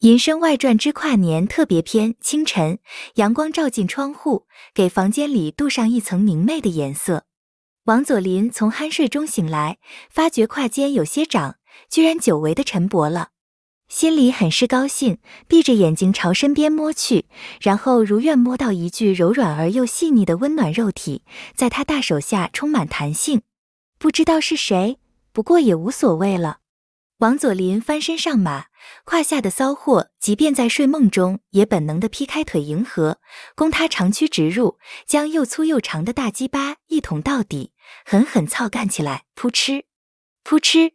《银生外传之跨年特别篇》清晨，阳光照进窗户，给房间里镀上一层明媚的颜色。王佐林从酣睡中醒来，发觉胯间有些长，居然久违的晨勃了，心里很是高兴，闭着眼睛朝身边摸去，然后如愿摸到一具柔软而又细腻的温暖肉体，在他大手下充满弹性。不知道是谁，不过也无所谓了。王佐林翻身上马，胯下的骚货即便在睡梦中也本能地劈开腿迎合，供他长驱直入，将又粗又长的大鸡巴一捅到底，狠狠操干起来，扑哧扑哧，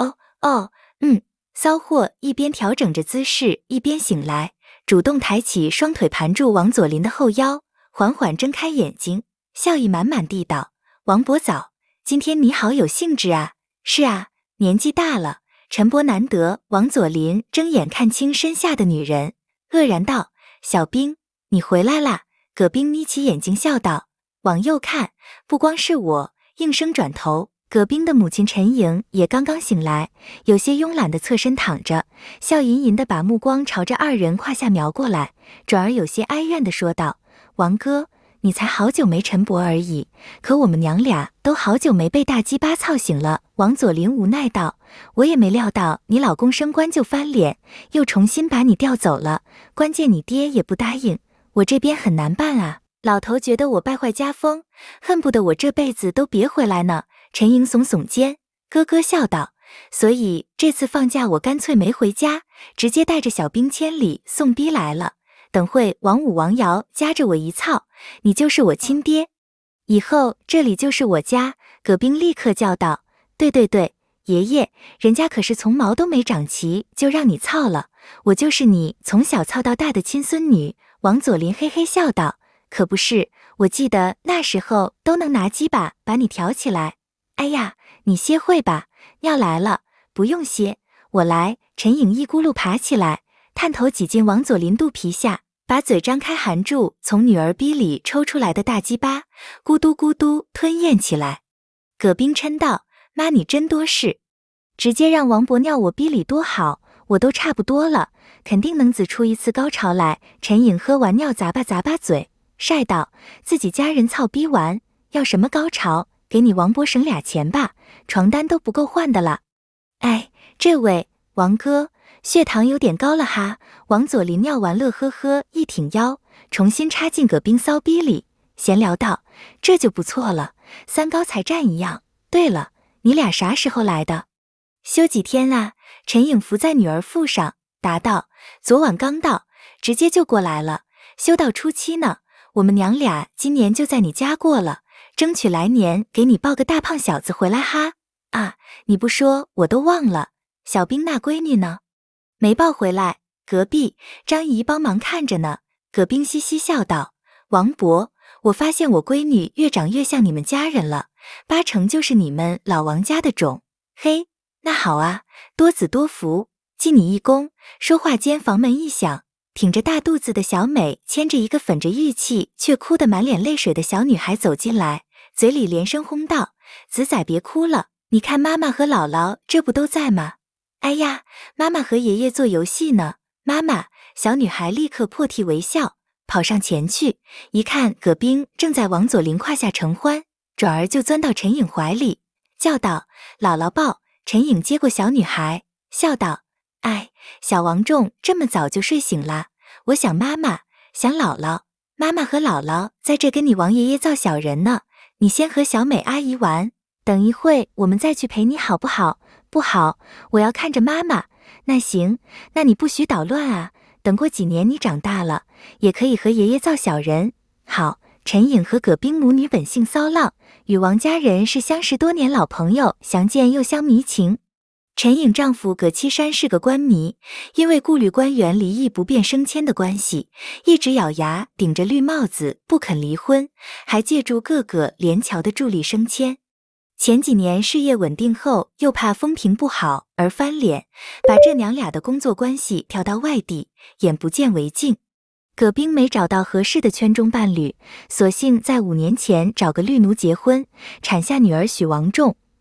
骚货一边调整着姿势，一边醒来，主动抬起双腿盘住王佐林的后腰，缓缓睁开眼睛，笑意满满地道：“王伯早，今天你好有兴致啊。”“是啊，年纪大了，晨勃难得。”王佐林睁眼看清身下的女人，愕然道：“小兵，你回来啦。”葛冰眯起眼睛笑道，往右看，不光是我，应声转头，葛冰的母亲陈颖也刚刚醒来，有些慵懒的侧身躺着，笑吟吟地把目光朝着二人胯下瞄过来，转而有些哀怨地说道：“王哥，你才好久没晨勃而已，可我们娘俩都好久没被大鸡巴操醒了。”王佐林无奈道：“我也没料到你老公升官就翻脸，又重新把你调走了，关键你爹也不答应，我这边很难办啊。老头觉得我败坏家风，恨不得我这辈子都别回来呢。”陈颖耸耸肩，咯咯笑道：“所以这次放假我干脆没回家，直接带着小兵千里送逼来了。等会王五王瑶夹着我一操，你就是我亲爹，以后这里就是我家。”葛冰立刻叫道：“对对对，爷爷，人家可是从毛都没长齐就让你操了，我就是你从小操到大的亲孙女。”王佐林嘿嘿笑道：“可不是，我记得那时候都能拿鸡巴把你挑起来。哎呀，你歇会吧，尿来了。”“不用歇，我来。”陈颖一咕噜爬起来，探头挤进王佐林肚皮下，把嘴张开含住从女儿逼里抽出来的大鸡巴，咕嘟咕嘟吞咽起来。葛冰嗔道：“妈你真多事，直接让王伯尿我逼里多好，我都差不多了，肯定能子出一次高潮来。”陈颖喝完尿咂巴咂巴嘴，晒道：“自己家人操逼完，要什么高潮？给你王伯省俩钱吧，床单都不够换的了。”“哎，这位王哥，血糖有点高了哈。”王佐林尿完乐呵呵一挺腰，重新插进葛冰骚逼里，闲聊道：“这就不错了，三高才站一样。对了，你俩啥时候来的？休几天啊？”陈颖伏在女儿腹上答道：“昨晚刚到，直接就过来了，休到初七呢。我们娘俩今年就在你家过了，争取来年给你抱个大胖小子回来哈。啊，你不说我都忘了，小兵那闺女呢？没抱回来，隔壁张姨帮忙看着呢。”葛冰嘻嘻笑道：“王伯，我发现我闺女越长越像你们家人了，8成就是你们老王家的种。嘿，那好啊，多子多福，记你一功。”说话间房门一响，挺着大肚子的小美牵着一个粉着玉器却哭得满脸泪水的小女孩走进来，嘴里连声轰道：“子仔别哭了，你看妈妈和姥姥这不都在吗？”“哎呀，妈妈和爷爷做游戏呢。”“妈妈。”小女孩立刻破涕为笑，跑上前去，一看葛冰正在王佐林胯下承欢，转而就钻到陈颖怀里，叫道：“姥姥抱。”陈颖接过小女孩，笑道：“哎，小王仲这么早就睡醒了，我想妈妈，想姥姥。妈妈和姥姥在这跟你王爷爷造小人呢，你先和小美阿姨玩，等一会我们再去陪你好不好？”“不好，我要看着妈妈。”“那行，那你不许捣乱啊，等过几年你长大了，也可以和爷爷造小人。”“好。”陈颖和葛冰母女本性骚浪，与王家人是相识多年老朋友，相见又相迷情。陈颖丈夫葛七山是个官迷，因为顾虑官员离异不便升迁的关系，一直咬牙顶着绿帽子不肯离婚，还借助各个连桥的助力升迁。前几年事业稳定后，又怕风评不好而翻脸，把这娘俩的工作关系调到外地，眼不见为净。葛冰没找到合适的圈中伴侣，索性在5年前找个绿奴结婚，产下女儿许王仲。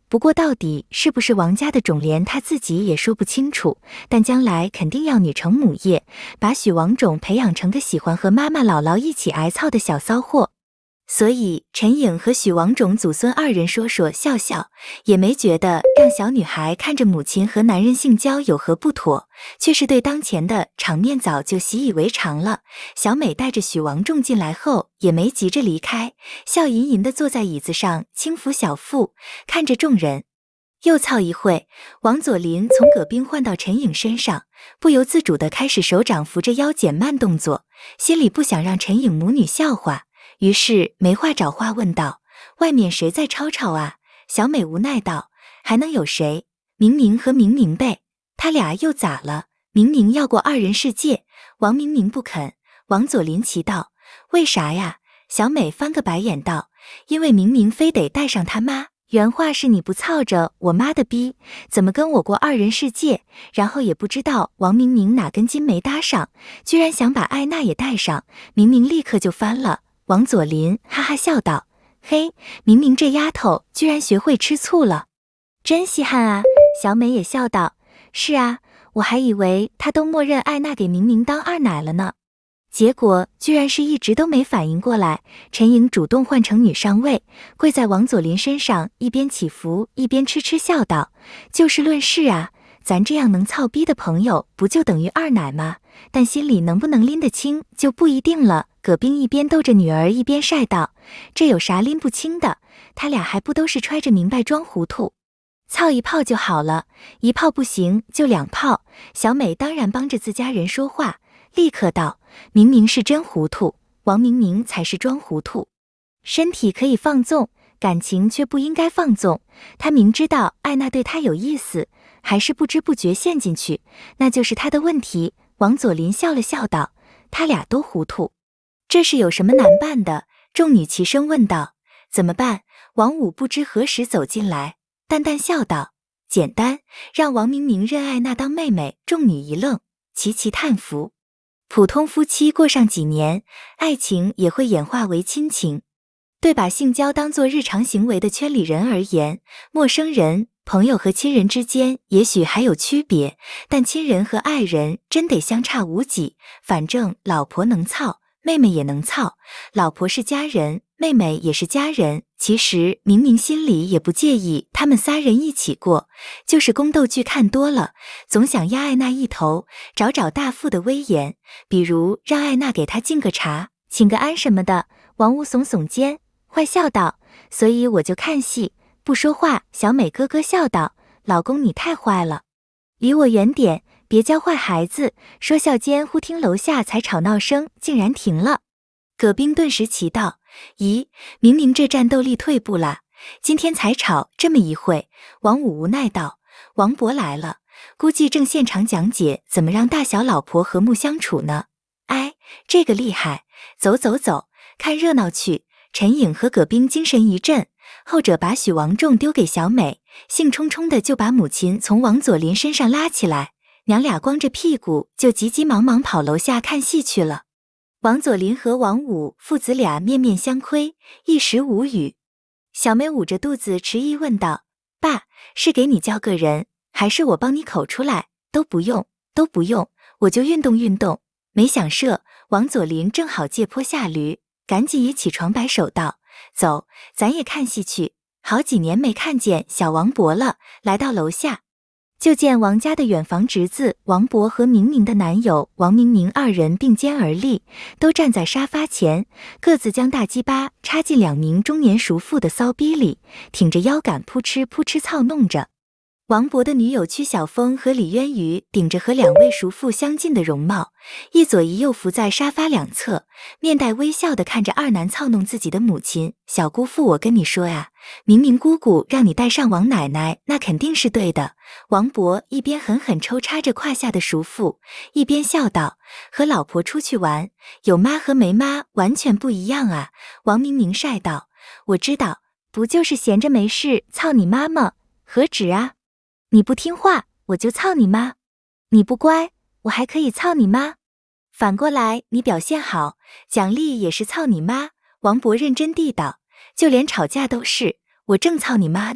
不过到底是不是王家的种，连他自己也说不清楚，但将来肯定要女承母业，把许王种培养成个喜欢和妈妈姥姥一起挨操的小骚货。所以陈颖和许王种祖孙二人说说笑笑，也没觉得让小女孩看着母亲和男人性交有何不妥，却是对当前的场面早就习以为常了。小美带着许王种进来后，也没急着离开，笑吟吟地坐在椅子上轻抚小腹，看着众人。又操一会，王佐林从葛冰换到陈颖身上，不由自主地开始手掌扶着腰减慢动作，心里不想让陈颖母女笑话，于是没话找话问道：外面谁在吵吵啊？小美无奈道：还能有谁？明明和明明呗，他俩又咋了？明明要过二人世界，王明明不肯。王佐林奇道：为啥呀？小美翻个白眼道：因为明明非得带上他妈，原话是你不操着我妈的逼，怎么跟我过二人世界？然后也不知道王明明哪根筋没搭上，居然想把艾娜也带上，明明立刻就翻了。王佐林哈哈笑道：嘿，明明这丫头居然学会吃醋了，真稀罕啊。小美也笑道：是啊，我还以为她都默认艾娜给明明当二奶了呢。结果居然是一直都没反应过来。陈颖主动换成女上位，跪在王佐林身上，一边起伏一边痴痴笑道：就事论事啊，咱这样能操逼的朋友不就等于二奶吗？但心里能不能拎得清就不一定了。葛冰一边逗着女儿一边晒道：这有啥拎不清的，他俩还不都是揣着明白装糊涂，操一炮就好了，一炮不行就两炮。小美当然帮着自家人说话，立刻道：明明是真糊涂，王明明才是装糊涂。身体可以放纵，感情却不应该放纵。他明知道艾娜对他有意思，还是不知不觉陷进去，那就是他的问题。王佐林笑了笑道：他俩都糊涂，这是有什么难办的？众女齐声问道：怎么办？王武不知何时走进来，淡淡笑道：简单，让王明明认艾娜当妹妹。众女一愣，齐齐叹服。普通夫妻过上几年，爱情也会演化为亲情。对把性交当作日常行为的圈里人而言，陌生人、朋友和亲人之间也许还有区别，但亲人和爱人真得相差无几。反正老婆能操，妹妹也能操，老婆是家人，妹妹也是家人。其实明明心里也不介意他们仨人一起过，就是宫斗剧看多了，总想压艾娜一头，找大父的威严，比如让艾娜给他敬个茶，请个安什么的。王武耸耸肩，坏笑道：所以我就看戏不说话。小美咯咯笑道：老公你太坏了，离我远点，别教坏孩子。说笑间忽听楼下才吵闹声竟然停了。葛冰顿时奇道：咦，明明这战斗力退步了，今天才吵这么一会。王武无奈道：王伯来了，估计正现场讲解怎么让大小老婆和睦相处呢。哎，这个厉害，走走走，看热闹去。陈颖和葛冰精神一振，后者把许王仲丢给小美，兴冲冲的就把母亲从王佐林身上拉起来，娘俩光着屁股就急急忙忙跑楼下看戏去了。王佐林和王武父子俩面面相窥，一时无语。小美捂着肚子迟疑问道：爸，是给你叫个人，还是我帮你口出来？都不用，都不用，我就运动运动。没想射，王佐林正好借坡下驴，赶紧一起床摆手道：走，咱也看戏去，好几年没看见小王伯了。来到楼下，就见王家的远房侄子王伯和明明的男友王明明二人并肩而立，都站在沙发前，各自将大鸡巴插进两名中年熟妇的骚逼里，挺着腰杆扑哧扑哧操弄着。王伯的女友曲晓峰和李渊瑜顶着和两位叔父相近的容貌，一左一右伏在沙发两侧，面带微笑地看着二男操弄自己的母亲。小姑父，我跟你说呀，明明姑姑让你带上王奶奶，那肯定是对的。王伯一边狠狠抽插着胯下的叔父，一边笑道：和老婆出去玩，有妈和没妈完全不一样啊。王明明晒道：我知道，不就是闲着没事操你妈吗？何止啊，你不听话，我就操你妈；你不乖，我还可以操你妈。反过来，你表现好，奖励也是操你妈。王伯认真地道：就连吵架都是，我正操你妈呢，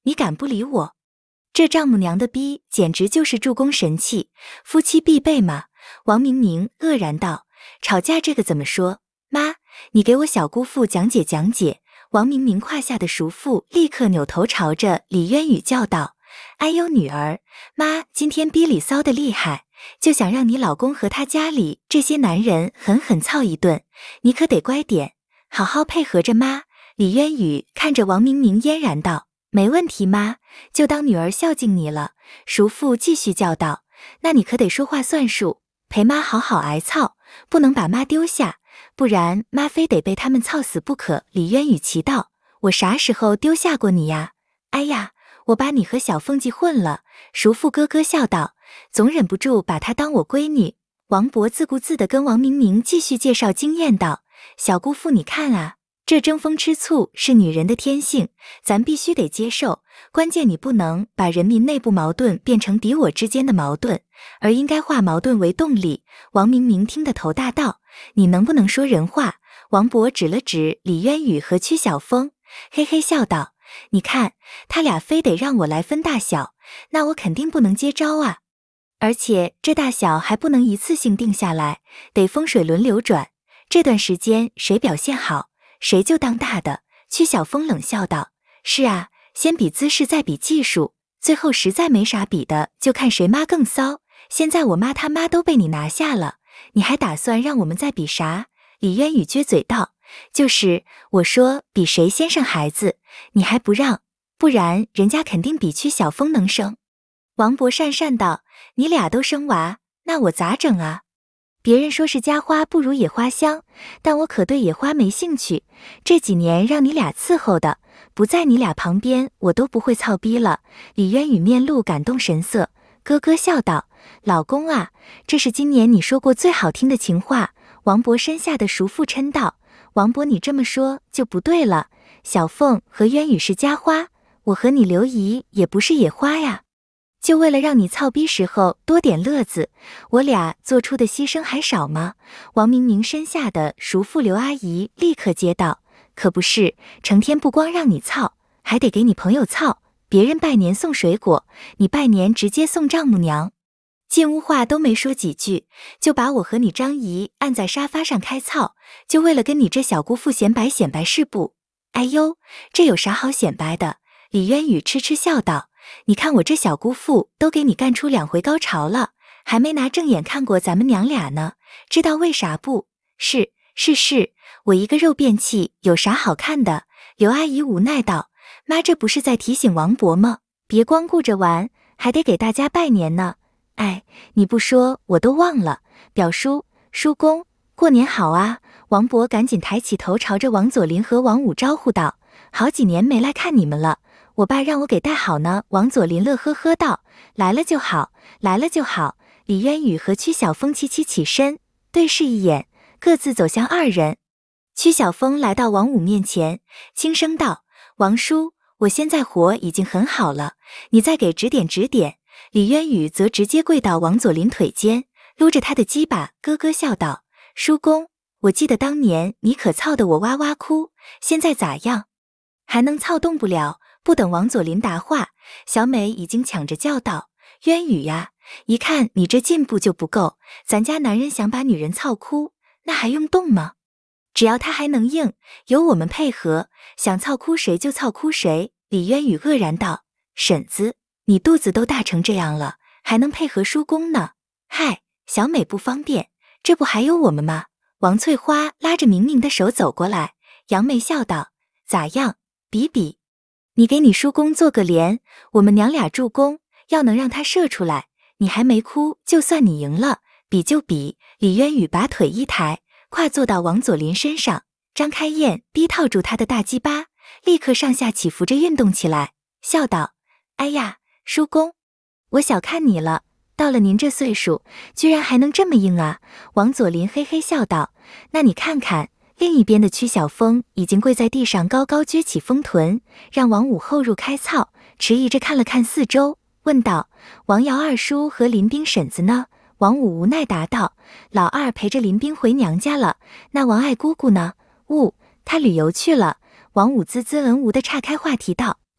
你敢不理我？这丈母娘的逼简直就是助攻神器，夫妻必备嘛。王明明愕然道，吵架这个怎么说？妈，你给我小姑父讲解讲解。王明明胯下的叔父立刻扭头朝着李渊宇叫道，哎呦女儿，妈今天逼里骚得厉害，就想让你老公和他家里这些男人狠狠操一顿，你可得乖点，好好配合着妈。李渊宇看着王明明嫣然道，没问题妈，就当女儿孝敬你了。叔父继续叫道，那你可得说话算数，陪妈好好挨操，不能把妈丢下，不然妈非得被他们操死不可。李渊宇奇道，我啥时候丢下过你呀？哎呀，我把你和小凤记混了。叔父咯咯笑道，总忍不住把她当我闺女。王伯自顾自地跟王明明继续介绍经验道，小姑父你看啊，这争风吃醋是女人的天性，咱必须得接受，关键你不能把人民内部矛盾变成敌我之间的矛盾，而应该化矛盾为动力。王明明听得头大道，你能不能说人话？王伯指了指李渊宇和曲晓峰，嘿嘿笑道，你看他俩非得让我来分大小，那我肯定不能接招啊，而且这大小还不能一次性定下来，得风水轮流转，这段时间谁表现好谁就当大的。曲晓峰冷笑道，是啊，先比姿势再比技术，最后实在没啥比的就看谁妈更骚，现在我妈他妈都被你拿下了，你还打算让我们再比啥？李渊宇撅嘴道，就是我说比谁先生孩子，你还不让，不然人家肯定比曲晓峰能生。王伯讪讪道，你俩都生娃，那我咋整啊？别人说是家花不如野花香，但我可对野花没兴趣，这几年让你俩伺候的，不在你俩旁边我都不会操逼了。李渊宇面露感动神色，咯咯笑道，老公啊，这是今年你说过最好听的情话。王伯身下的叔父嗔道，王伯你这么说就不对了，小凤和渊宇是家花，我和你刘姨也不是野花呀，就为了让你操逼时候多点乐子，我俩做出的牺牲还少吗？王明明身下的叔父刘阿姨立刻接道，可不是，成天不光让你操，还得给你朋友操，别人拜年送水果，你拜年直接送丈母娘。进屋话都没说几句，就把我和你张姨按在沙发上开操，就为了跟你这小姑父显摆显摆是不？哎呦，这有啥好显摆的？李渊宇痴痴笑道，你看我这小姑父都给你干出2回高潮了，还没拿正眼看过咱们娘俩呢，知道为啥不？是，我一个肉便器有啥好看的？刘阿姨无奈道，妈这不是在提醒王伯吗？别光顾着玩，还得给大家拜年呢。哎，你不说我都忘了，表叔、叔公，过年好啊！王伯赶紧抬起头朝着王佐林和王武招呼道，好几年没来看你们了，我爸让我给带好呢。王佐林乐呵呵道，来了就好，来了就好。李渊宇和曲晓峰齐齐起身，对视一眼，各自走向二人。曲晓峰来到王武面前，轻声道，王叔，我现在活已经很好了，你再给指点指点。李渊宇则直接跪到王佐林腿间，撸着他的鸡巴，咯咯笑道，叔公，我记得当年你可操得我哇哇哭，现在咋样？还能操动不了？不等王佐林答话，小美已经抢着叫道，渊宇呀，一看你这进步就不够，咱家男人想把女人操哭，那还用动吗？只要他还能硬，有我们配合，想操哭谁就操哭谁。李渊宇愕然道，婶子，你肚子都大成这样了，还能配合叔公呢？嗨，小美不方便，这不还有我们吗？王翠花拉着明明的手走过来，扬眉笑道，咋样，比比？你给你叔公做个脸，我们娘俩助攻，要能让他射出来，你还没哭，就算你赢了，比就比。李渊宇把腿一抬，跨坐到王佐林身上，张开燕逼套住他的大鸡巴，立刻上下起伏着运动起来，笑道，哎呀，叔公，我小看你了，到了您这岁数，居然还能这么硬啊！王佐林嘿嘿笑道，那你看看，另一边的曲晓峰已经跪在地上高高撅起丰臀，让王武后入开操，迟疑着看了看四周，问道，王瑶二叔和林冰婶子呢？王武无奈答道，老二陪着林冰回娘家了，那王爱姑姑呢？她旅游去了。王武滋滋嗯无地岔开话题道，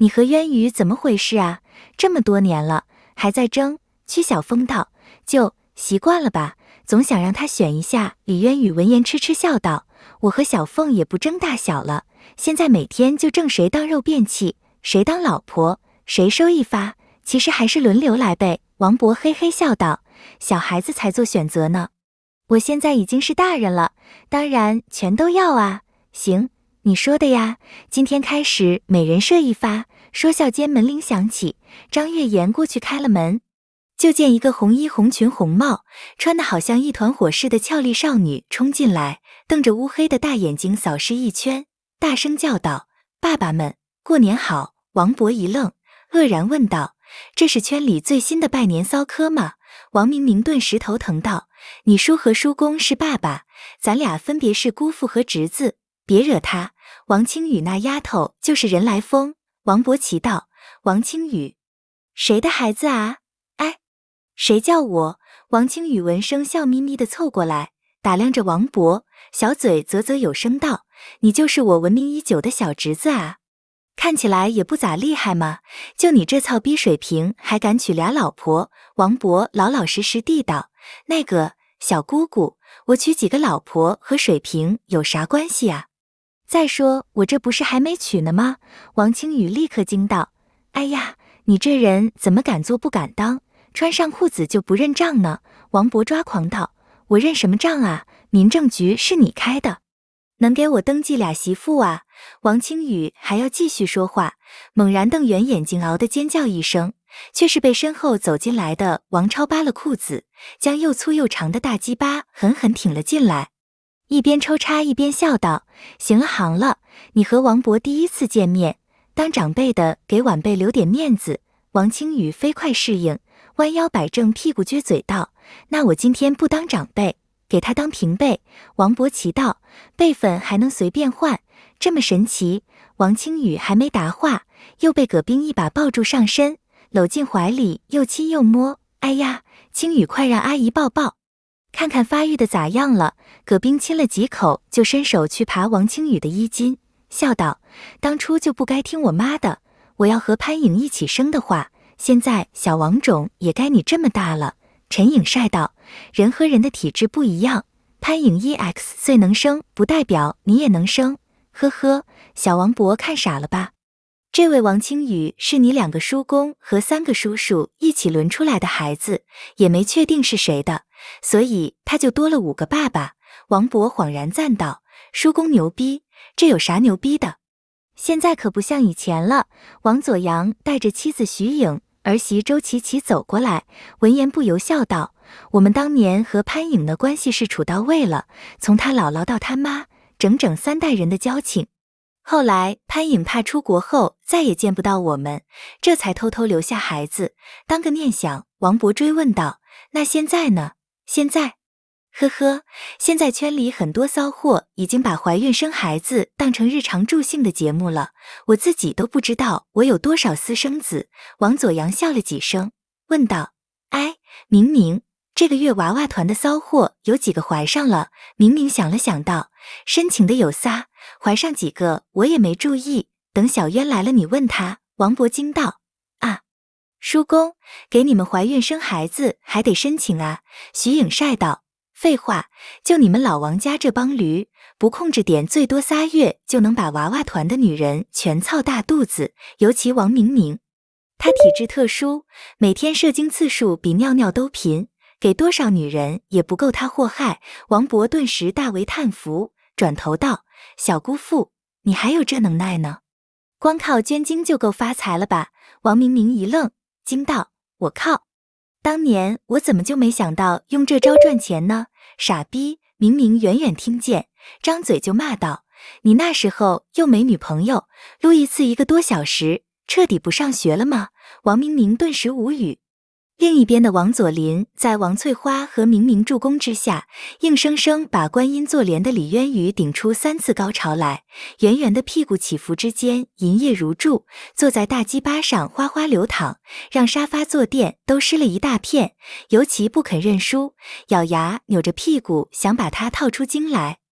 你和渊宇怎么回事啊？这么多年了，还在争？曲小峰道：就习惯了吧，总想让他选一下。李渊宇闻言痴痴笑道：我和小凤也不争大小了，现在每天就争谁当肉便器，谁当老婆，谁收一发，其实还是轮流来呗。王勃嘿嘿笑道：小孩子才做选择呢，我现在已经是大人了，当然全都要啊。行，你说的呀，今天开始每人射一发。说笑间门铃响起，张月言过去开了门，就见一个红衣红裙红帽，穿得好像一团火似的俏丽少女冲进来，瞪着乌黑的大眼睛扫视一圈，大声叫道：爸爸们，过年好！王勃一愣，愕然问道：这是圈里最新的拜年骚科吗？王明明顿时头疼道：你叔和叔公是爸爸，咱俩分别是姑父和侄子，别惹他。王清雨那丫头就是人来疯。王勃奇道：王清雨，谁的孩子啊？哎，谁叫我？王清雨闻声笑眯眯地凑过来，打量着王勃，小嘴啧啧有声道：你就是我闻名已久的小侄子啊，看起来也不咋厉害嘛，就你这操逼水平还敢娶俩老婆。王勃老老实实地道：那个小姑姑，我娶几个老婆和水平有啥关系啊？再说我这不是还没娶呢吗？王清雨立刻惊道：哎呀，你这人怎么敢做不敢当，穿上裤子就不认账呢？王勃抓狂道：我认什么账啊？民政局是你开的，能给我登记俩媳妇啊？王清雨还要继续说话，猛然瞪圆眼睛，嗷的尖叫一声，却是被身后走进来的王超扒了裤子，将又粗又长的大鸡巴狠狠挺了进来，一边抽插一边笑道：行了行了，你和王勃第一次见面，当长辈的给晚辈留点面子。王清雨飞快适应，弯腰摆正屁股撅嘴道：那我今天不当长辈，给他当平辈。王勃奇道：辈分还能随便换，这么神奇？王清雨还没答话，又被葛冰一把抱住上身，搂进怀里，又亲又摸。哎呀，清雨快让阿姨抱抱，看看发育的咋样了。葛冰亲了几口，就伸手去爬王清雨的衣襟，笑道：当初就不该听我妈的，我要和潘颖一起生的话，现在小王种也该你这么大了。陈颖晒道：人和人的体质不一样，潘颖1X 岁能生，不代表你也能生。呵呵，小王勃看傻了吧？这位王清雨是你2个叔公和3个叔叔一起轮出来的孩子，也没确定是谁的，所以他就多了5个爸爸。王勃恍然赞道：叔公牛逼，这有啥牛逼的？现在可不像以前了。王左阳带着妻子徐颖、儿媳周琪琪走过来，闻言不由笑道：我们当年和潘颖的关系是处到位了，从他姥姥到他妈，整整3代人的交情。后来潘颖怕出国后再也见不到我们，这才偷偷留下孩子，当个念想。王勃追问道：那现在呢？现在？呵呵，现在圈里很多骚货已经把怀孕生孩子当成日常助兴的节目了，我自己都不知道我有多少私生子。王左阳笑了几声，问道：哎，明明，这个月娃娃团的骚货有几个怀上了？明明想了想道：申请的有仨，怀上几个我也没注意，等小渊来了你问他。王勃惊道：啊，叔公，给你们怀孕生孩子还得申请啊？徐颖晒道：废话，就你们老王家这帮驴，不控制点，最多3月就能把娃娃团的女人全操大肚子。尤其王明明，他体质特殊，每天射精次数比尿尿都频，给多少女人也不够他祸害。王勃顿时大为叹服，转头道：小姑父，你还有这能耐呢？光靠捐精就够发财了吧？王明明一愣，惊道：我靠，当年我怎么就没想到用这招赚钱呢？傻逼！明明远远听见，张嘴就骂道：你那时候又没女朋友，撸一次1个多小时，彻底不上学了吗？王明明顿时无语。另一边的王佐林在王翠花和明明助攻之下，硬生生把观音坐莲的李渊宇顶出3次高潮来，圆圆的屁股起伏之间银液如注，坐在大鸡巴上哗哗流淌，让沙发坐垫都湿了一大片，尤其不肯认输，咬牙扭着屁股想把它套出精来。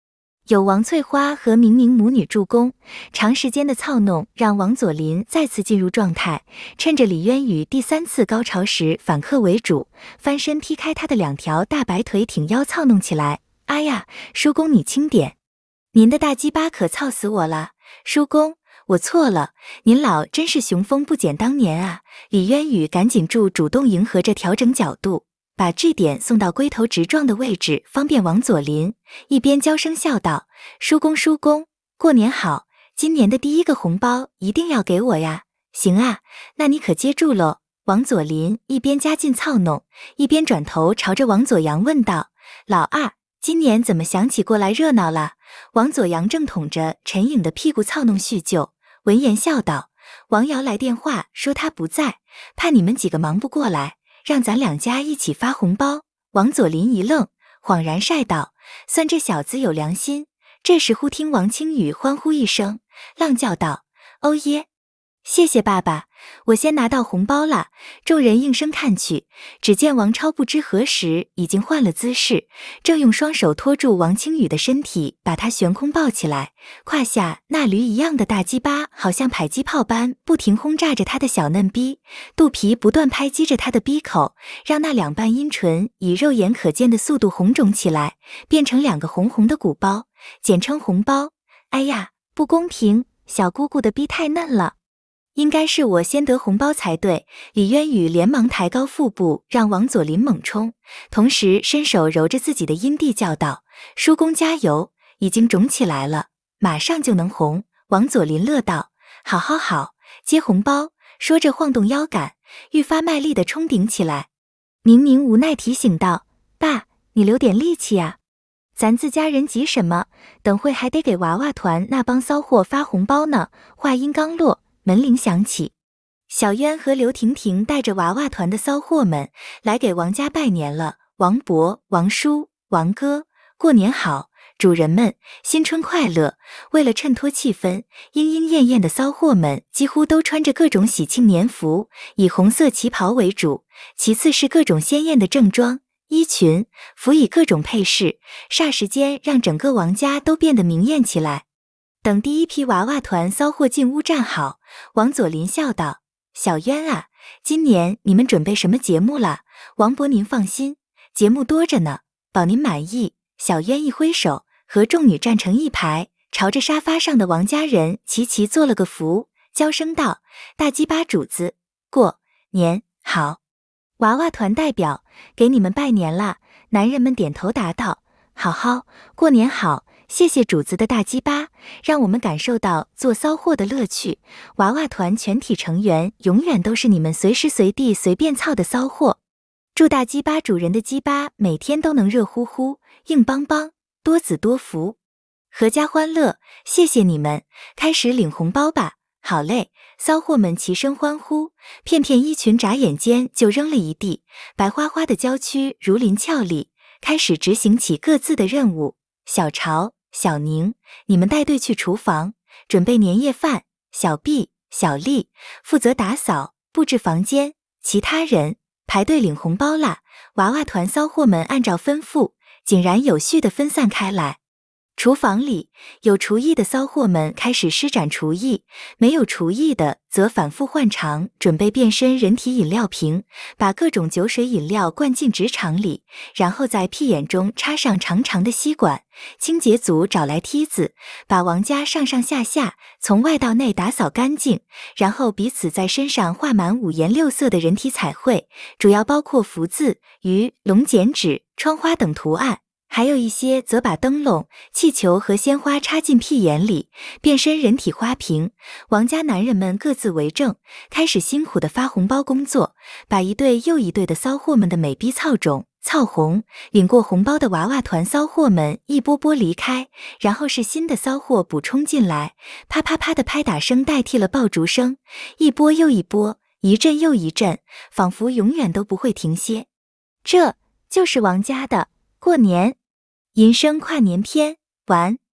有王翠花和明明母女助攻，长时间的操弄让王佐林再次进入状态，趁着李渊宇第3次高潮时反客为主，翻身踢开他的2条大白腿，挺腰操弄起来。哎呀，叔公你轻点，您的大鸡巴可操死我了！叔公，我错了，您老真是雄风不减当年啊！李渊宇赶紧主动迎合着调整角度，把G点送到龟头直撞的位置，方便王佐林，一边娇声笑道：叔公叔公，过年好，今年的第1个红包一定要给我呀！行啊，那你可接住喽！王佐林一边加劲操弄，一边转头朝着王佐阳问道：老二，今年怎么想起过来热闹了？王佐阳正捅着陈颖的屁股操弄叙旧，闻言笑道：王瑶来电话说他不在，怕你们几个忙不过来，让咱2家一起发红包。王佐林一愣，恍然晒道：算这小子有良心。这时忽听王清宇欢呼一声，浪叫道：哦耶！谢谢爸爸，我先拿到红包了。众人应声看去，只见王超不知何时已经换了姿势，正用双手托住王清宇的身体，把他悬空抱起来，胯下那驴一样的大鸡巴好像迫击炮般不停轰炸着他的小嫩逼，肚皮不断拍击着他的逼口，让那2瓣阴唇以肉眼可见的速度红肿起来，变成2个红红的鼓包，简称红包。哎呀，不公平，小姑姑的逼太嫩了，应该是我先得红包才对。李渊宇连忙抬高腹部，让王佐林猛冲，同时伸手揉着自己的阴蒂叫道：叔公加油，已经肿起来了，马上就能红。王佐林乐道：好好好，接红包。说着晃动腰杆，愈发卖力地冲顶起来。明明无奈提醒道：爸，你留点力气啊，咱自家人急什么，等会还得给娃娃团那帮骚货发红包呢。话音刚落，门铃响起，小渊和刘婷婷带着娃娃团的骚货们来给王家拜年了。王伯、王叔、王哥，过年好，主人们新春快乐。为了衬托气氛，莺莺燕燕的骚货们几乎都穿着各种喜庆年服，以红色旗袍为主，其次是各种鲜艳的正装衣裙，辅以各种配饰，霎时间让整个王家都变得明艳起来。等第1批娃娃团骚货进屋站好，王佐林笑道：小渊啊，今年你们准备什么节目了？王伯您放心，节目多着呢，保您满意。小渊一挥手，和众女站成一排，朝着沙发上的王家人齐齐做了个福，娇声道：大鸡巴主子，过年好。娃娃团代表给你们拜年啦。男人们点头答道：好好，过年好，谢谢主子的大鸡巴，让我们感受到做骚货的乐趣。娃娃团全体成员永远都是你们随时随地随便操的骚货。祝大鸡巴主人的鸡巴每天都能热乎乎、硬邦邦，多子多福，阖家欢乐。谢谢你们，开始领红包吧。好嘞！骚货们齐声欢呼，片片衣裙眨眼间就扔了一地，白花花的娇躯如临俏丽，开始执行起各自的任务。小潮、小宁，你们带队去厨房准备年夜饭；小毕、小丽负责打扫布置房间，其他人排队领红包啦。娃娃团骚货们按照吩咐，井然有序地分散开来。厨房里有厨艺的骚货们开始施展厨艺，没有厨艺的则反复换场，准备变身人体饮料瓶，把各种酒水饮料灌进职场里，然后在屁眼中插上长长的吸管。清洁组找来梯子，把王家上上下下从外到内打扫干净，然后彼此在身上画满5颜6色的人体彩绘，主要包括福字、鱼、龙、剪纸、窗花等图案。还有一些则把灯笼、气球和鲜花插进屁眼里，变身人体花瓶。王家男人们各自为政，开始辛苦的发红包工作，把一对又一对的骚货们的美逼操肿、操红。领过红包的娃娃团骚货们一波波离开，然后是新的骚货补充进来，啪啪啪的拍打声代替了爆竹声，一波又一波，一阵又一阵，仿佛永远都不会停歇。这就是王家的过年。银声跨年篇完。